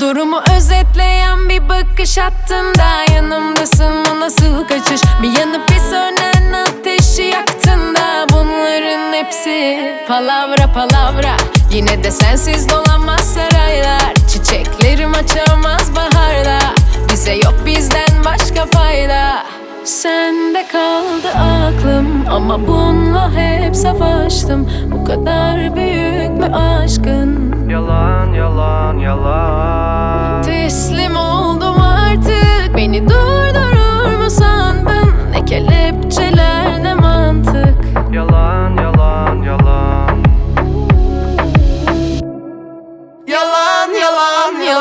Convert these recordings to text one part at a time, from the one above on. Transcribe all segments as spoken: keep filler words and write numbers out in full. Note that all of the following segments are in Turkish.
Durumu özetleyen bir bakış attın da yanımdasın, bu nasıl kaçış? Bir yanıp bir sönen ateşi yaktın da bunların hepsi palavra palavra. Yine de sensiz dolanmaz saraylar, çiçeklerim açamaz baharda. Bize yok bizden başka fayda. Sende kaldı aklım ama bununla hep savaştım. Bu kadar büyük mü aşkın? Yalan yalan yalan. Teslim oldum artık, beni durdurur mu sandın? Ne kelepçeler ne mantık. Yalan yalan yalan. Yalan yalan yalan.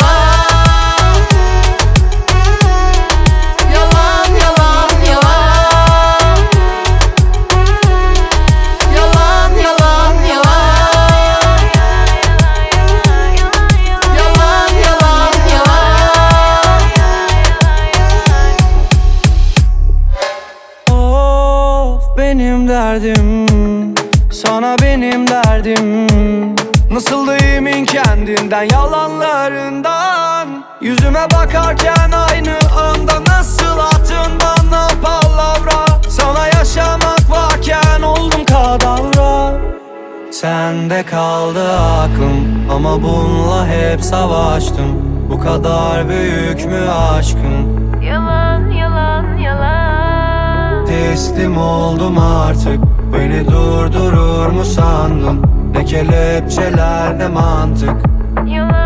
Benim derdim, sana benim derdim. Nasıl da emin kendinden, yalanlarından. Yüzüme bakarken aynı anda nasıl attın bana palavra. Sana yaşamak varken oldum kadavra. Sende kaldı aklım ama bununla hep savaştım. Bu kadar büyük mü aşkın? Yalan yalan yalan. Teslim oldum artık, beni durdurur mu sandın? Ne kelepçeler ne mantık. Yalan.